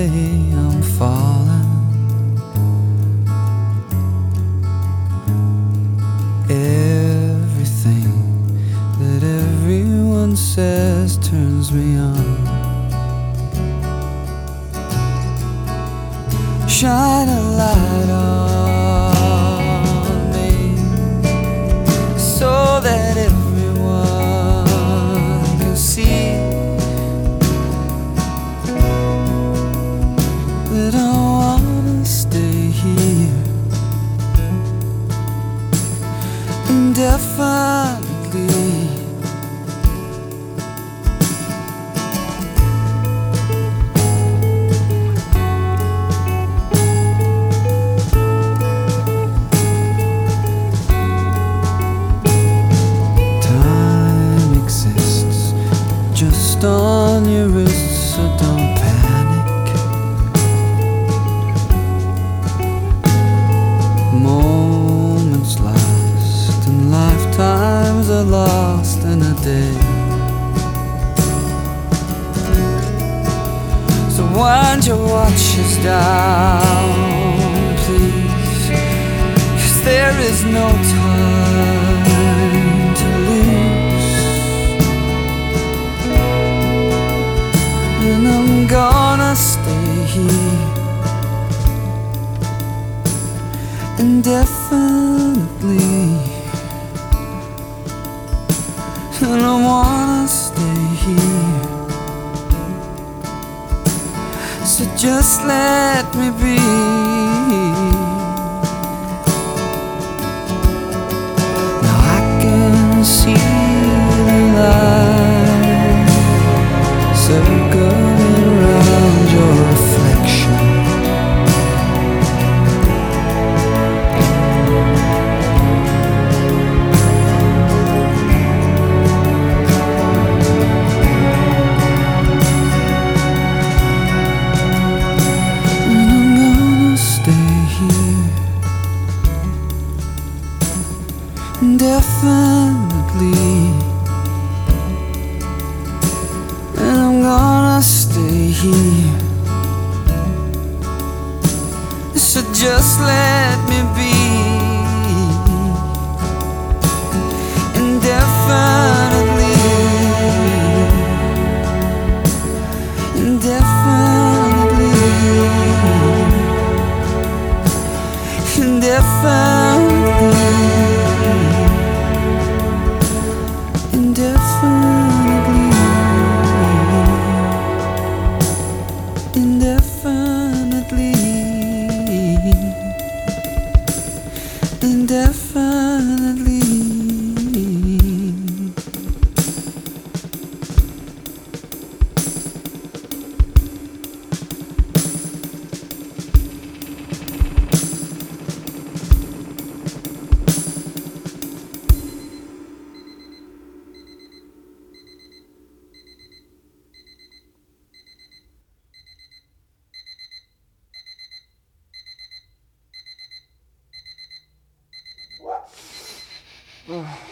way I'm falling. Everything that everyone says turns me on. Shine a light on me so that everyone can see that I wanna stay here indefinitely. On your wrist, so don't panic. Moments lost and lifetimes are lost in a day. So wind your watches down, please, 'cause there is no time to lose. And I'm gonna stay here indefinitely. And I wanna stay here, so just let me be. Now I can see the light circling around your reflection. And I'm gonna stay here indefinitely. And I'm gonna stay here, so just let me be indefinitely. Indefinitely. Indefinitely. Indefinitely. Indefinitely. Indefinitely. Ugh.